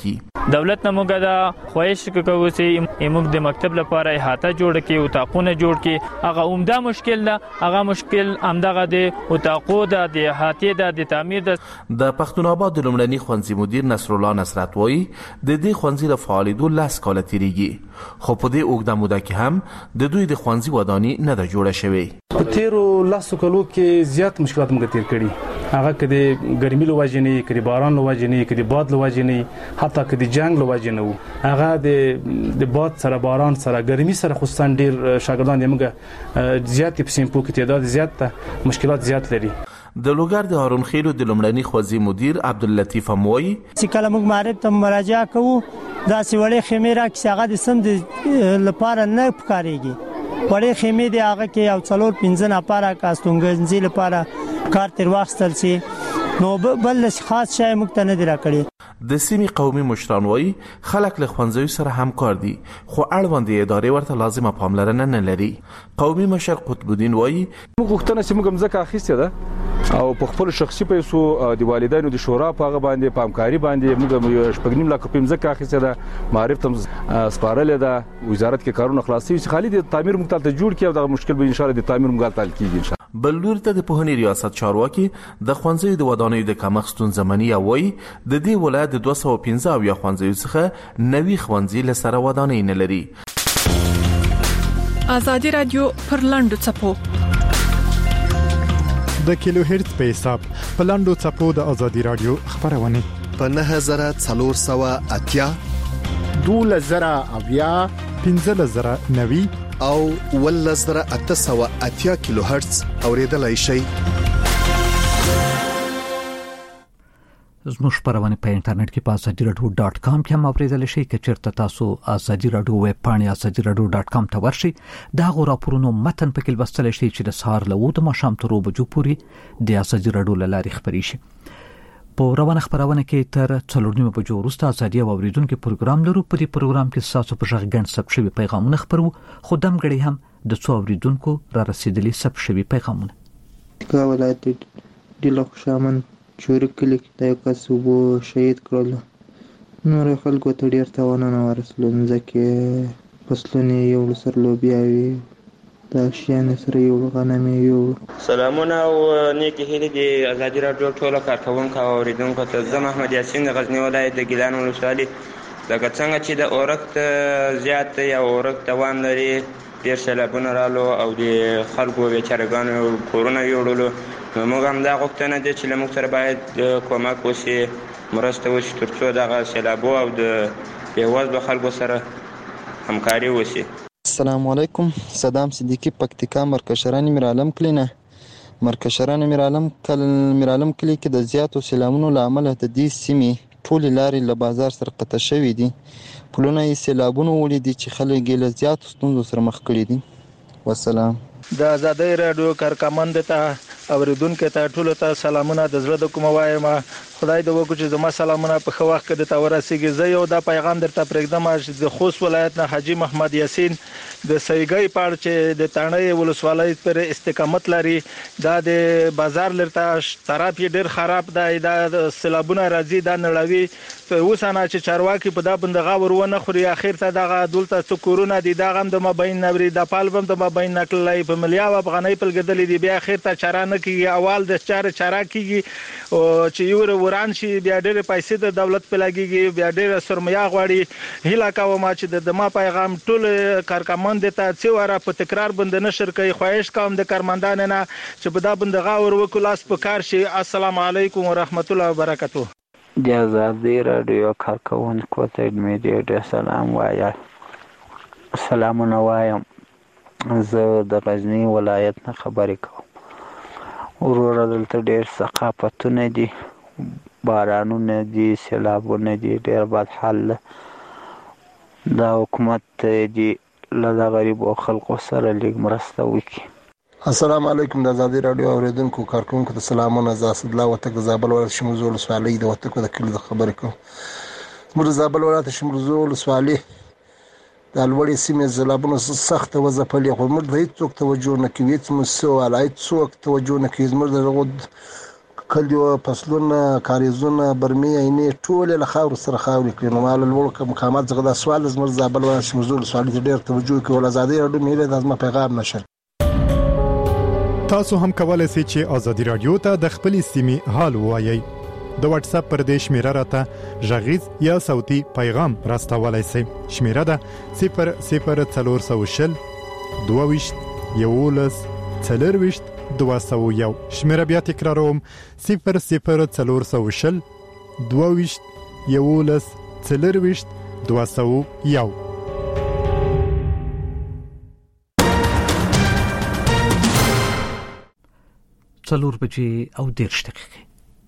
دولت نه موږ دا خواهش کوو چې موږ د مکتب لپاره احاطه جوړ کړي او تاقونه جوړ کړي. هغه عمده مشکل ده، هغه مشکل همدغه د اتاقو د د احاطې د د تعمیر د د پښتون آباد د لومړني ښوونځي مدیر نصر الله نصرت وایي د دې ښوونځي له فعالیدو لاس کاله تیریږي، خو په دې اوږده موده کې هم د دوی د ښوونځي وداني نه ده جوړه شوې. په تیرو لاسو کلو کې زیات مشکلات موږ تیر کړي، هغه کې د ګرمي له وجې نه، کې د باران له وجې نه، کې د باد له وجې نه، حتی کې د جنگ له وجې نه وو. هغه د د باد سره باران سره ګرمي سره خصوصا ډیر شاګردان یې موږ زیات په سیمپو کې تعداد زیات ته مشکلات زیات لري. د لوګر د هارون خیلو د لومړني ښوونځي مدیر عبداللطیف موي چې کله موږ معرب ته مراجعه کوو دا سی وړې خیمه را کې هغه د سم د لپاره نه پکاريږي. وړې خیمه دی هغه کې یو څلور پنځه نفر کاستونګنځي لپاره کار تر واخستل شي، نو بل خاص شای موږ ته نه دی راکړي. د سیمې قومي مشران وایي خلک له ښوونځیو سره همکار دي، خو اړوندې ادارې ورته لازمه پاملرنه نه لري. قومي مشر قطب الدین وایي موږ غوښتنه چې موږ مځکه اخیستې ده او په خپل شخصي پیسو د والدینو د شورا په هغه باندې پامکاری باندې موږ شپږ نیم لک په مځکه اخیستې ده، معرف تم سپارلې ده، وزارت کې کارونه خلاصي چې خالي د تعمیر مقتل ته جوړ کړي او د مشکل به ان شاء الله د تعمیر مقتل کیږي ان شاء الله. بل لور ته د پوهنې ریاست چارواکي د ښوونځیو د ودانیو د کمښت ستونزمني وایي د دې ولایت د دوه سوه پنځه اویا ښوونځیو څخه نوي ښوونځي له سره ودانۍ نه لري. ازادي رادیو پر لاندو څپو د کیلو هرتز په حساب په لاندو څپو د ازادي رادیو خبرونه په نه زره څلور سوه اتیا دوله زره اویا پنځه زره نوي او ول زره اته سوه اتیا کیلو هرتز اوریدلای شي. زموږ خبرونه په انټرنیټ کې په ازادي رادیو ډاټ کام کې هم اوریدل شي. که چیرته تاسو ازادي رادیو ویب پاڼه ازادي رادیو ډاټ کام ته ورشئ دا غو راپورونو متن پکې لوستل شي چې د سهار له وو د ماښام تر بجو پورې د ازادي رادیو لاري خبري شي. په روانه خبرونه کې تر څلور نیمه بجو وروسته ازادي اوریدونکو پروګرام لرو. په دې پروګرام کې تاسو په ژغ غن سب شوی پیغامونه خبرو، خو دم غړي هم د څو اوریدونکو را رسیدلي سب شوی پیغامونه. کا ولایت د لوخ شامن چوري کلی د یو کس وبو شهید کړل، نور خلکو ته ډیر تاوانونه ورسول، ځکه فصلونه یو سر لوبیاوي دا شیان سره یو غنمي یو. سلامونه او نیکی هیلې د ازادي رادیو ټولو کارکونکو او اوریدونکو ته. زه محمد یاسین د غزنی ولایت د ګیلان ولسوالۍ لکه څنګه چې د اورښت زیات یا اورښت دوام لري، ډیر سیلابونه رالو او د خلکو بیچارهګانو کورونه یوړلو، نو موږ هم دا غوښتنه ده چې له موږ سره باید کومک وشي، مرسته وشي تر څو دغه سیلابو او د بېوزلو خلکو سره همکاري وشي. السلام علیکم. صدام صدیقی پکتیکا مرکشران میرعلم کلینه مرکشران میرعلم کل میرعلم کلی کې د زیاتو سیلابونو لامل د دې سیمې ټول لارې له بازار سره قطع شوې دي، پلونه یې سیلابونو ولیدي چې خلک یې له زیاتو ستونزو سره مخ کړي دي. والسلام. د ازادي رادیو کارکمند ته اوریدونکو ته ټول ته سلامونه د زړه د کوم وایم. خدای دې وکړي چې زما سلامونه په خو وخت کې د تورسيږي. زه یو د پیغام درته پرېږدم چې د خوست ولایت نه حاجی محمد یاسین د سیګي پاړ چې د تانړې ولسوالۍ پر استقامت لري، دا د بازار لرته طرف ډیر خراب دی، دا سیلابونه راځي، دا نړوي. اوسانه چې چارواکي په دا بندغه ورونه خوري، اخر ته دغه دولته څکورونه دي، دا غم د مابین نبري د پالبم د مابین نکلای په ملیا و افغاني په ګدلې دی، بیا اخر ته چارانه کیږي، اول د چاره چاره کیږي او چې یو وران شي بیا ډېر پیسې د دولت په لګيږي، بیا ډېر سرمایه غواړي. هیله کوم چې د ما پیغام ټول کارکمند ته چې وره په تکرار بند نشر کوي. خواهش کوم د کارمندان نه چې په دا بندغه ور وکولاس په کار شي. السلام علیکم ورحمت الله وبرکاته. د ازادي رادیو کارکونکو ته مې ډېر سلام وایم. سلامونه وایم. زه د غزنی ولایت نه خبرې کوم. وروره دلته ډېر ثقافتونه دي، بارانونه دي، سیلابونه دي، ډېر بد حال ده. دا حکومت دي له غریبو خلکو سره لږ مرسته وکړي. السلام علیکم. د ازادي رادیو اوریدونکو کارکونکو ته سلامونه. زه اسدالله وتک د زابل ولایت شمرزو ولسوالۍ د وتکو د کلي د خبرې کوم. زموږ د زابل ولایت شمرزو ولسوالۍ د لوړې سیمې سیلابونو سخته وځپلې، خو موږ ته هېڅوک توجه نه کوي، هېڅ مسؤل هېڅوک توجه نه کوي. زموږ د کلیو فصلونه کاریزونه برمې عینې ټول له خاور سره خاورې کړي. نو مال لوړ مقامات څخه دا سوال زموږ زابل ولایت شمزول سوال ته ډېر توجه کوي. ول ازادي راډیو ملي د ازما پیغام نشر. تاسو هم کولای شئ چې ازادي راډیو ته د خپلې سیمې حال ووایئ. د واتس اپ پر دې شمیره راته غږیز یا صوتي پیغام راستولای شئ. شمیره ده صفر صفر څلور سوه شل دوه ویشت یولس څلور ویشت دوه سوه یو. شمیره بیا تکراروم صفر صفر څلور سوه شل دوه ویشت یولس څلور ویشت دوه سوه یو. څلور بجې او دېرش دقیقې.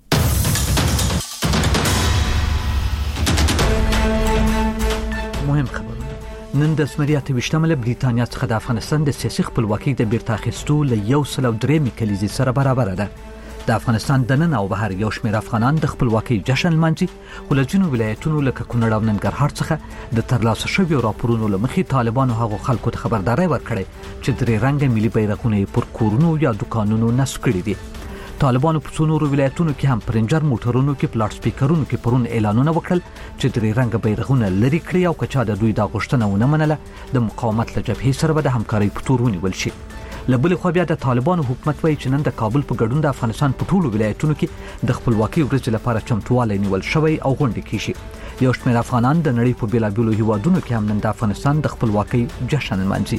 مهم خبرونه. نن د زمري اته ویشتمه له بریتانیا څخه د افغانستان د سیاسي خپلواکۍ د بیرته اخیستو له یو سل او درې کلیزې سره برابر ده. د افغانستان د نن او بهر یو شمېر افغانان د خپلواکۍ جشن لمانځي. خو له ځینو ولایتونو لکه کونړ او ننګرهار څخه د ترلاسه شویو راپورونو له مخې طالبانو هغو خلکو ته خبرداری ورکړې چې درې رنګه ملي بیرغونه یې پر کورونو یا دوکانونو نصب کړي دي. طالبانو په څو نورو ولایتونو کې هم پرنجر موټرونو کې په لاډ سپیکرونو کې پرون اعلانونه وکړل چې درې رنګه بیرغونه لري کړي او کچا د دوی د غوښتنه ونه منله د مقاومت له جبهې سره به د همکارۍ په تور ونیول شي. له بلې خوا بیا د طالبانو حکومت وایي چې نن د کابل په ګډون د افغانستان په ټولو ولایتونو کې د خپلواکۍ ورځې لپاره چمتووالی نیول شوی او غونډې کیږي. یو شمېر افغانان د نړۍ په بېلابېلو هیوادونو کې هم نن د افغانستان د خپلواکۍ جشن لمانځي.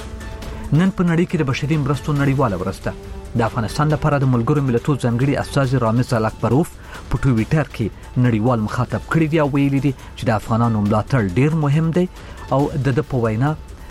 نن په نړۍ کې د بشري مرستو نړیواله ورځ ده. د افغانستان لپاره د ملګرو ملتونو ځانګړي استازي رامز الاکبروف په ټویټر کې نړیوال مخاطب کړی دی او ویلي دی چې د افغانانو ملاتړ ډیر مهم دی او د د په وینا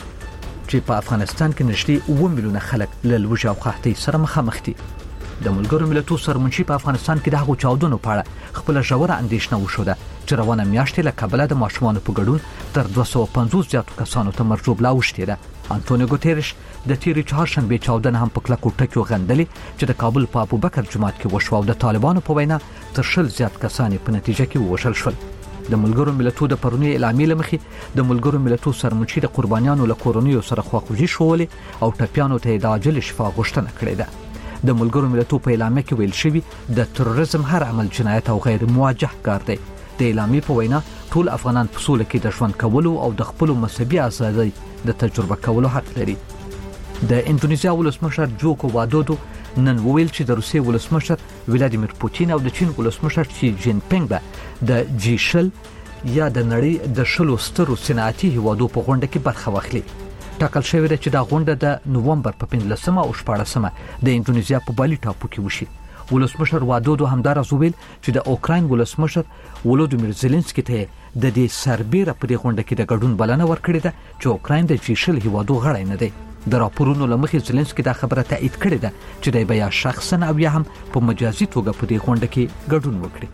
چې په افغانستان کې نږدې اوه میلیونه خلک له لوږې او قحطۍ سره مخامخ دي. د ملګرو ملتونو سرمنشي په افغانستان کې د هغو چاودنو په اړه خپل ژوره اندېښنه وښوده چې روانه میاشتې له کابله د ماشومانو په ګډون تر دوه سوه پنځوس زیاتو کسانو ته مرجوب لا اوښتې ده. انټونیو ګوتریش د تیرې چهارشنبې چاودنه هم په کلکو ټکیو غندلې چې د کابل په ابوبکر جومات کې وشوه او د طالبانو په وینا تر شل زیات کسان په نتیجه کې ووژل شول. د ملګرو ملتونو د پرونی اعلامیې له مخې د ملګرو ملتونو سرمنشي د قربانیانو له کورنیو سره خواخوږي شولې او ټپیانو ته د عاجل شفا غوښتنه کړې ده. د ملګرو ملتونو په اعلامیه کې ویل شوی د تروریزم هر عمل جنایت او غیر موجه کار دی. د اعلامیې په وینا ټول افغانان په سوله کې د ژوند کولو او د خپل مذهبي ازادۍ د تجربه کولو حق لري. د اندونیزیا ولسمشر جوکو وادودو نن وویل چې د روسیې ولسمشر ولادیمیر پوتین او د چین ولسمشر شي جین پینګ به د جی شل یا د نړۍ د شلو سترو صنعتي هیوادو په غونډه کې برخه واخلي. ټاکل شوی دی چې دا غونډه د نوومبر په پنځلسمه او شپاړسمه د اندونیزیا په بالي ټاپو کې وشي. ولسمشر وادودو همدارس ویل چې د اوکراین ولسمشر ولودیمیر زيلنسکي ته د دې سربېره په دې غونډه کې د ګډون بلنه ورکړې ده چې اوکراین د جی شل هیوادو غړی نه دی. د راپورونو له مخې زيلنسکي دا خبره تایید کړې ده چې دی به یا شخصا او یا هم په مجازي توګه په دې غونډه کې ګډون وکړي.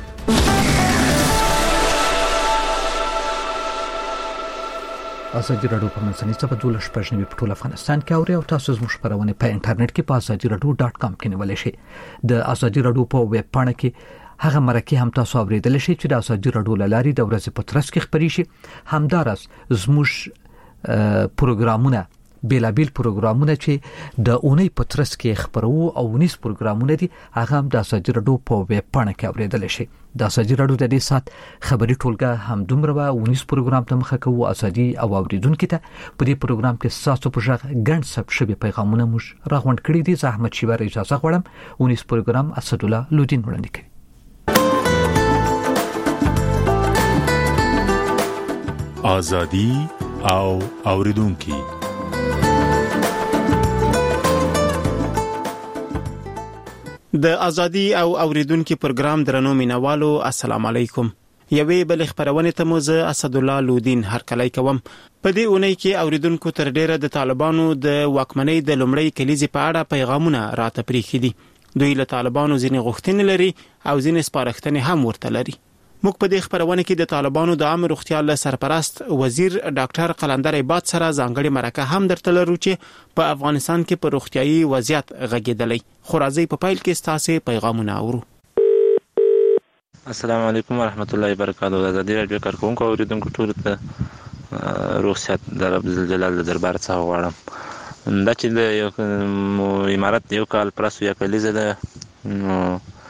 ازادي راډیو په منځنۍ سبا دولس پښنوي په ټول افغانستان کې اوري او تاسو زموږ خبرونه په انټرنیټ کې په ازادي راډیو ډاټ کام کې نیولای شئ. د ازادي راډیو په ویب پاڼه کې هغه مرکه هم تاسو اوریدل شئ چې د ازادي راډیو لاري د ورځې په ترڅ کې خبري شي. همدارس زموږ پروګرامونه بیلابیل پروګرامونه چې د اونۍ په ترڅ کې خبرو او ونیس پروګرامونه دي هغه هم د ازادي راډیو په ویب پاڼه کې اوریدل شي. د ازادي راډیو د دې سات خبري ټولګه هم دومره به ونیس پروګرام ته مخه کوو ازادي او اوریدونکو ته په دې پروګرام کې تاسو په ژغ ګڼ ثبت شوی پیغامونه موږ راغونډ کړی دي. زحمت شي ور اجازه غواړم ونیس پروګرام اسد الله لودین وړاندې کوي. ازادي او اوریدونکو د ازادي او اوریدونکو پروګرام درنو مینوالو السلام علیکم. یوې بل خبرونه ته موزه اسد الله لودین هرکلی کوم. په دې اونۍ کې اوریدونکو تر ډیره د طالبانو د واکمنۍ د لومړی کلیزې په اړه پیغامونه راته پریښي دي. دوی له طالبانو ځینې غوښتنې لري او ځینې سپارښتنې هم ورته لري. موږ په دې خبرونه کې د طالبانو د عامه روغتیا له سرپرست وزیر ډاکټر قلندر عباد سره ځانګړي مرکه هم درته لرو چې په افغانستان کې په روغتیايي وضعیت غږیدلی. خو راځي په پایل کې ستاسو پیغامونه اورو. السلام علیکم ورحمت الله وبرکاته. د ازادي راډیو کارکونکو اوریدونکو ټول ته روغتیات د رب جلال دربار څخه غواړم. دا چې د یو امارت یو کال پرس یا کلیزه ده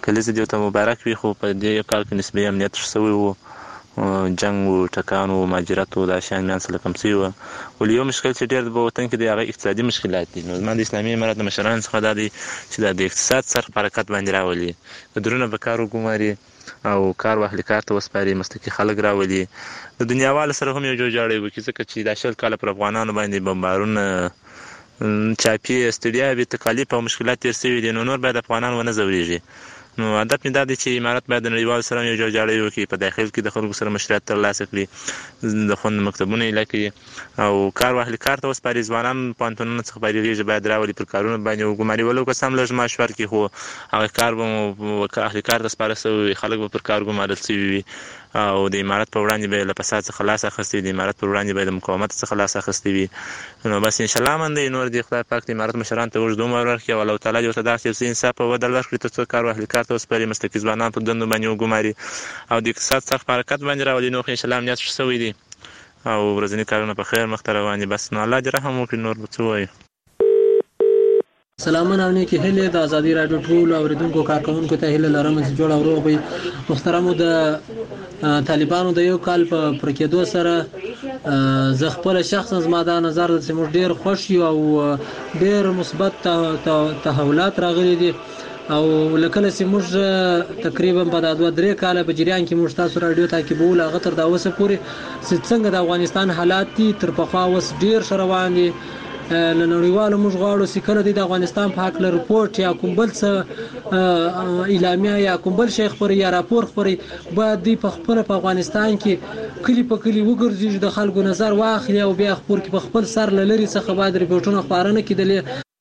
کلیزه دې ته مبارک وي، خو په دې کال کې نسبي امنیت شوی وو، جنگ و ټکان و مهاجرت و دا شیان میان سره کم شوي وو. ولې یو مشکل چې ډېر په وطن کې دی هغه اقتصادي مشکلات دي. نو زما د اسلامي امارت د مشرانو څخه دا دی چې دا د اقتصاد سر په حرکت باندې راولي، کدرونه به کار وګماري او کار واهلي کار ته وسپاري، مستقي خلک راولي، د دنیاوالو سره هم یو جوړجاړی وکړي، ځکه چې دا شل کاله پر افغانانو باندې بمبارونه، چاپي، ستړیا، بې تکالیف او مشکلات تېر شوي دي، نو نور باید افغانان ونه ځورېږي. نو هدف مې دا دی چې امارت باید د نړیوالو سره یو جوړجاړی وکړي، په داخل کې د خلکو سره مشروعیت ترلاسه کړي، د خوند مکتبونه ایله کړي او کار واهلي کار ته وسپاري. ځوانان پوهنتونونو څخه فارغېږي باید راولي، پر کارونو باندې وګماري، ولو که څه هم لږ معاش ورکړي، خو هغه کار به مو اهلي کار ته سپاره شوی وي، خلک به پر کار ګمارل شوي وي او د امارت په وړاندې به یې له فساد څخه لاس اخیستی، د امارت پر وړاندې به یې د مقاومت څخه لاس اخیستی وي. نو بس انشاءالله من دی نور دی خدای پاک د امارت مشرانو ته اوږد عمر ورکړي او الله تعالی دې ورته داسې یو څه انصاف او عدل ورکړي تر څو کار واهلي کار ته وسپاري، مستقي ځوانان په دندو باندې وګماري او د اقتصاد څخه په حرکت باندې راولي. نو خو انشاءالله امنیت ښه شوی دی او ورځني کارونه په خیر مخته روان دي. بس نو الله دې رحم وکړي، نور به څه ووایو. سلامونه او نیکې هیلې د ازادي راډیو ټولو اوریدونکو کارکوونکو ته هیله لرم چې جوړ او روغ وي. محترمو، د طالبانو د یو کال په پر کېدو سره زه خپل شخصا زما دا نظر دی چې موږ ډېر خوښ یو او ډېر مثبت تحولات راغلي دي او لکه چې موږ تقریبا په دوه درې کاله په جریان کې موږ تاسو راډیو تعقیبول هغه تر دا اوسه پورې چې څنګه د افغانستان حالات دي تر پخوا اوس ډېر ښه روان دي. له نړیوالو موږ غواړو چې کله د افغانستان په حق له رپورټ یا کوم بل څه اعلامیه یا کوم بل شی خپري یا راپور خپري باید دی په خپل په افغانستان کې کلی په کلی وګرځي، د خلکو نظر واخلي او بیا خپل کې په خپل سر لری څخه باید رپورټونه خبرونه کیدلې.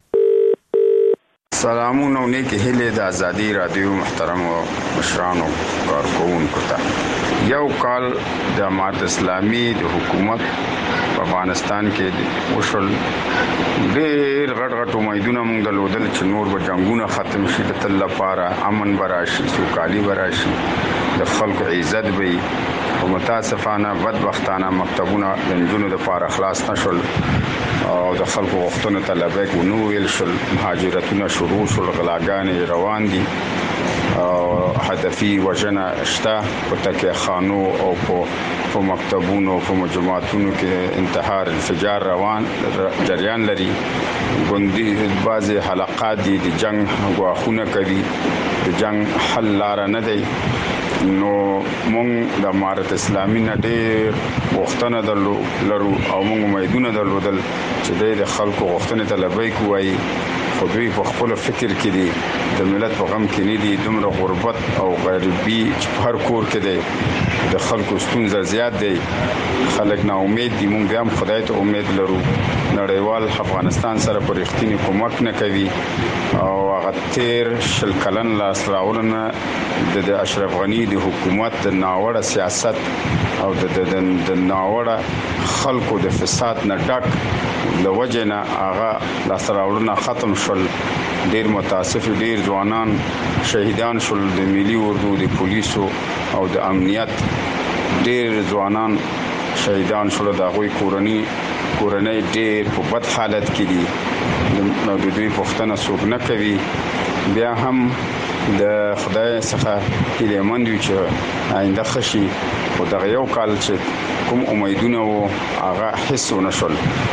سلامونه او نیکې هیلې د ازادي رادیو محترمو مشرانو کارکوونکو ته. یو کال د امارت اسلامي د حکومت په افغانستان کې وشول، ډېر غټ غټ امیدونه موږ درلودل چې نور به جنګونه ختم شي، د تل لپاره امن به راشي، سوکالي به راشي، د خلکو عزت به وي. خو متاسفانه بدبختانه مکتبونه د نجونو دپاره خلاص نه شول او د خلکو غوښتنو ته لبیک ونه ویل شول، مهاجرتونه شروع شول، غلاګانې روان دي او هدفي وژنه شته په تکیه خانو او په مکتبونو په مجموعاتونو کې انتحار انفجار روان جریان لري. ګوندي بعضې حلقات دي د جنگ ګواښونه کوي، د جنگ حل لاره نه دی. نو مونږ د امارت اسلامي نه ډېر غوښتنه لرو او مونږ امیدونه درلودل چې دی د خلکو غوښتنې ته لبیک ووایي، خو دوی په خپل فکر کې دي، د ملت په غم کې نه دي. دومره غربت او غریبي چې په هر کور کې دی، د خلکو ستونزه زیات دی، خلک نا امید دي. مونږ بیا هم خدای ته امید لرو، نړیوال افغانستان سره په رښتینې کومک نه کوي او هغه تیر شل کلن لاس راوړنه د اشرف غني د حکومت د ناوړه سیاست او د د ناوړه خلکو د فساد نه ډک لوجه نه هغه لاس راوړنه ختم شول. ډیر متاسف، ډیر ځوانان شهیدان شول، د ملي اردو، د پولیسو او د امنیت ډیر ځوانان شهیدان شول. د هغوی کورنۍ کورنۍ ډیر په بد حالت کې دي، نو د دوی پوښتنه څوک نه کوي. بیا هم د خدای څخه هیله مند وي چې آینده ښه شي، خو دغه یو کال چې کوم امیدونه وو هغه هیڅ ونه شول.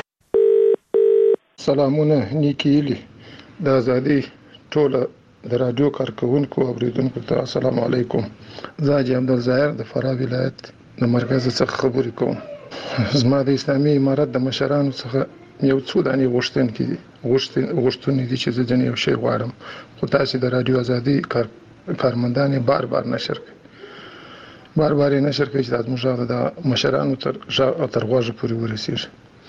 سلامونه نیکې هیلې د ازادي ټوله د رادیو کارکوونکو او اوریدونکو ته السلام علیکم. زه حاجي عبدالظاهر د فراه ولایت د مرکز څخه خبرې کوم. زما د اسلامي امارت د مشرانو څخه یو څو دانې غوښتنې دي غوښتنې دي چې زه ځنې یو شی غواړم، خو تاسو د رادیو ازادي کار کارمندان بار بار نشر کوي بار بار یې نشر کوي چې د موږ د مشرانو تر تر غوږه پورې ورسیږي.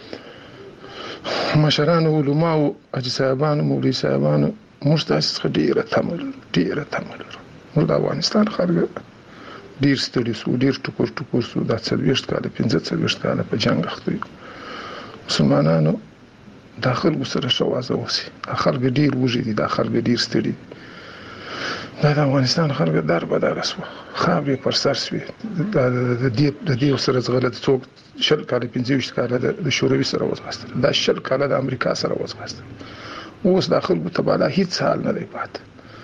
مشرانو، علماو، حاجي صاحبانو، مولوي صاحبانو، موږ تاسو څخه ډیره تمه لرو ډیره تمه لرو. موږ د افغانستان خلک ډیر ستړي سو، ډیر ټکور ټکور سو. دا څلوېښت کاله پنځه څلوېښت کاله په جنګ اخته یو. مسلمانانو دا خلکو سره ښه وضع وسي، دا خلک ډیر وږي دي، دا خلک ډیر ستړي دي. دا د افغانستان خلک در بدره سوه، خاورې پر سر سوې. د دې سره ځغله څوک شل کاله پنځه ویشت کاله د شوروي سره وځغاستل، دا شل کاله د امریکا سره وځغاستل. اوس دا خلکو ته بالا هیڅ حال نه دی پاتې.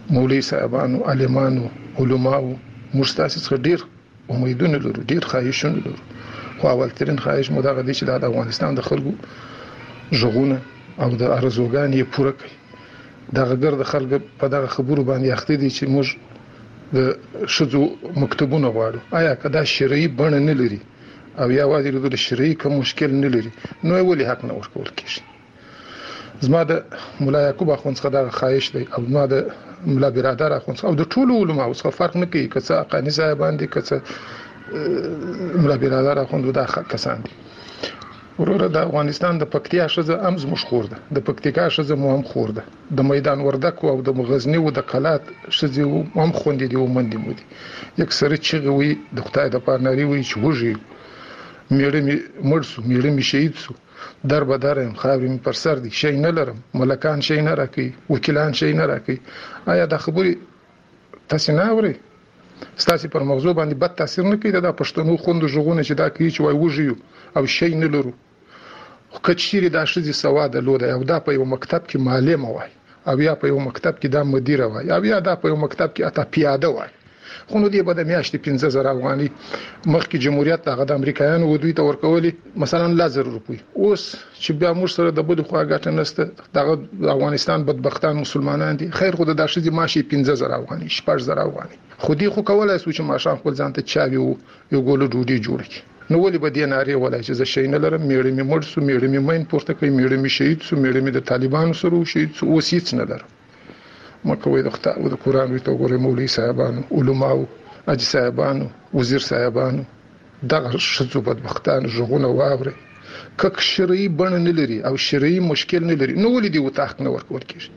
مولوی صاحبانو عالمانو علماو موږ تاسو څخه ډیر امیدونه لرو ډیر خواهشونه لرو خو اولترین خواهش مو دا غدي چې د افغانستان د خلکو ژغونه او د ارزوګانې پوره کړي دا غیر د خلکو په دغه خبرو باندې اخته دي چې موږ د شذو مکتوبونه غواړو آیا کدا شرعي بڼه نه لري او یا وادي له شرعي کوم مشکل نه لري نو ولې حق نه ورکول کیږي زما د مولا یعقوب اخوندزاده دا خواهش دی او ما د مولا برادر اخوندزاده او د ټولو علماء څخه فرق نه کوي که څه قانی صاحبان دي که څه مولا برادر اخوندزاده دا کسان دي وروره د افغانستان د پکتیا شزه امز مشخور ده د پکتیکا شزه مو هم خور ده د میدان وردک او د غزنی او د قلات شزه هم خوندې دي او مندي مو دي یک سره چغوي د خدای د پارناري وي چې وږي میړه می مرسو میړه می شهید سو در به درم خاورې می پر سر دي شي نه لرم ملکان شي نه راکي وکیلان شي نه راکي آیا د خبري تاسو نه اوري ستاسو پر موضوع باندې بد تاثیر نه کوي د پښتنو خوند ژغونه چې دا کوي چې وای وږي او شي نه لرو کچيري دا شذي سواد لوده او دا په یو مکتب کې معلم وای او یا په یو مکتب کې دا مدیر وای او یا دا په یو مکتب کې اته پیاده وای خو نو دی به د میاشتې پنځه زره افغاني مخکې جمهوریت هغه د امریکایانو و دوی ته ورکولي مثلا لزر روپی اوس چې بیا موږ سره د بده خوا ګټه نشته د افغانستان بدبختان مسلمانان دي خیر خو د شذي ماشي پنځه زره افغاني شپږ زره افغاني خو دی خو کولای شو چې ماشان خپل ځان ته چاوي او یو ګولو ډوډۍ جوړ کړي نو ولې به دې ناری ولای چې ز شي نه لرم میړې می مړ سو میړې می مین پورته کوي میړې می شهید سو میړې می د طالبانو سره شهید سو اوس هیڅ نه لرم مکوې د خدای او د قران وی ته ګورې مولوی صاحبانو علماو اجي صاحبانو وزیر صاحبانو دغه شذو بدبختان ژغونه واوري کک شرعي بڼه نه لري او شرعي مشکل نه لري نو ولې دی وتاخ نه ورکول کیږي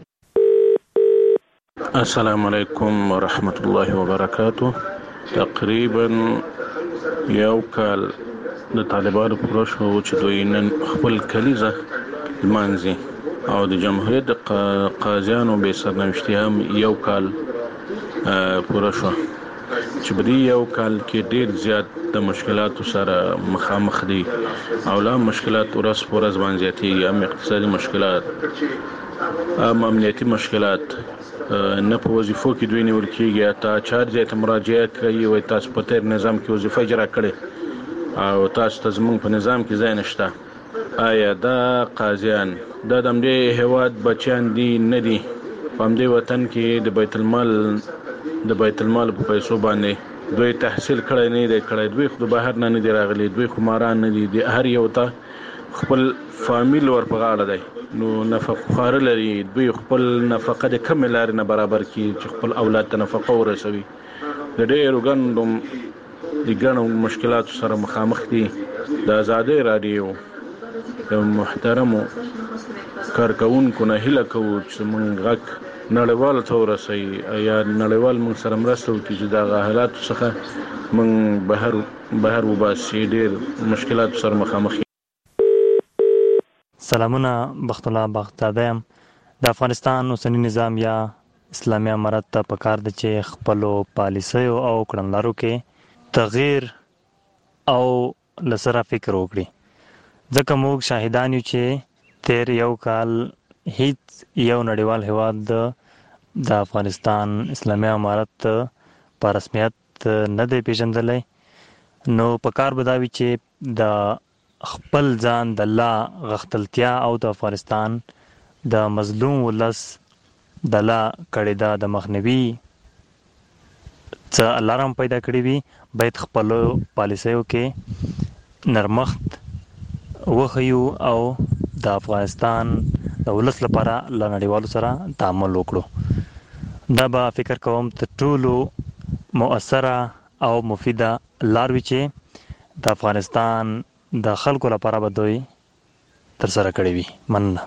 السلام علیکم ورحمت الله وبرکاته تقریبا یو کال د طالبانو پروژه شو چې دوی نن خپل کلیزه لمانځي او د جمهوریت د قاضیانو به سرنوشتي هم یو کال پوره شو چې بری یو کال کې ډیر زیات د مشکلاتو سره مخامخ دي او لا مشکلات ورځ په ورځ باندې زیاتېږي هم اقتصادي مشکلات هم امنیتي مشکلات نه په وظیفو کې دوی نیول کېږي تا چار ځای ته مراجعه کوي وای تاسو په تیر نظام کې وظیفه اجرا کړې او تاسو ته زموږ په نظام کې ځای نشته آیا دا قاضیان دا د دې هواد بچیان دي نه دي په دې وطن کې د بیت المال د بیت المال په پیسو باندې دوی تحصیل کړی نه دی کړی دوی خو بهر نه دي راغلي دوی خو ماران نه دي د هر یو ته خپل فامیل ورپغاړه دی نو نفقه خار لري دوی خپل نفقه د کم لار نه برابر کی چې خپل اولاد ته نفقه ورسوي د ډېرو ګندم د ګڼو مشکلاتو سره مخامخ دي د آزادۍ رادیو د محترمو کارکونکو نه هیله کوو چې موږ غږ نړیوال ته ورسوي یا نړیوال موږ سره مرسته وکړي چې د حالاتو څخه موږ بهر بهر وباسي ډېر مشکلاتو سره مخامخ سلامونه بخت الله بغدادي د افغانستان اوسنی نظام یا اسلامي امارت ته پکار د چې خپل پالیسي او کړنلارو کې تغییر او لسره فکر وکړي ځکه موږ شاهدان یو چې تیر یو کال هیڅ یو نړیوال هیواد د افغانستان اسلامي امارت په رسمیت نه دی پیژندلی نو پکار بداوي چې د خپل ځان د الله غختلتیا او د افغانستان د مظلوم ولس د لا کړي دا د مخنیوي څه الارم پیدا کړی وي باید خپل پالیسیو کې نرمښت وخیو او د افغانستان د ولس لپاره له نړیوالو سره تعامل وکړو دا به فکر کوم تر ټولو مؤثره او مفیده لار وي چې د افغانستان د خلکو لپاره به دوی تر سره کړی وي مننه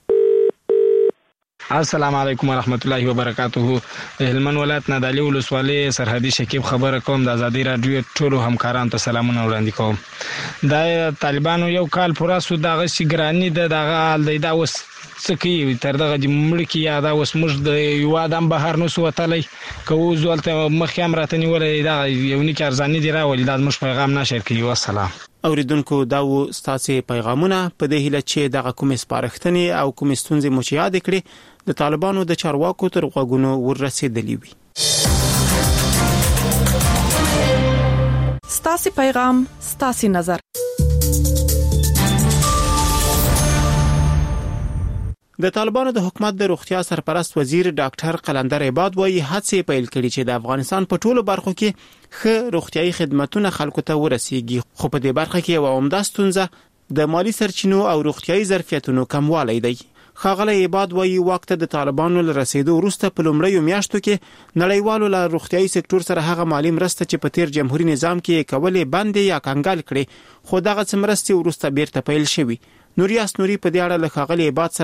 السلام علیکم ورحمت الله وبرکاته هلمند ولایت نادعلي ولسوالۍ سرحدي شکیب خبره کوم د ازادي رادیو ټولو همکارانو ته سلامونه وړاندې کوم دا طالبانو یو کال پوره سو دغه شګرانی د دغه دا اوس څه کوي تر دغه مړ کې یا دا اوس موږ د یو ادم بهر نو سو وتلی کوو ځولته مخکې هم راته نیولې دا یو نیک ارزاني دی راولي دا موږ پیغام نشر کوي والسلام. اوریدونکو دا و ستاسو پیغامونه په دې هیله چې دغه کوم سپارښتنې او کوم ستونزې مو چې یاد کړې د طالبانو د چارواکو تر غوږونو ورسېدلې وي. ستاسو پیغام ستاسو نظر. د طالبانو د حکومت د روغتیا سرپرست وزیر ډاکټر قلندر عباد وايي هڅې پیل کړي چې د افغانستان په ټولو برخو کې ښه روغتيایي خدماتونه خلکو ته ورسیږي، خو په دې برخه کې یو عمده ستونزه د مالی سرچینو او روغتيایي ظرفیتونو کموالی دی. ښاغلی عباد وايي وخت د طالبانو له رسیدو وروسته په لومړیو میاشتو کې نړیوالو له روغتيایي سکتور سره هغه مالی مرسته چې په تیر جمهوریت نظام کې کولې بندې یا کنګال کړي، خو دغه مرستې وروسته بیرته پیل شوې. نوریاس نوري په دې اړه له ښاغلي عباد سره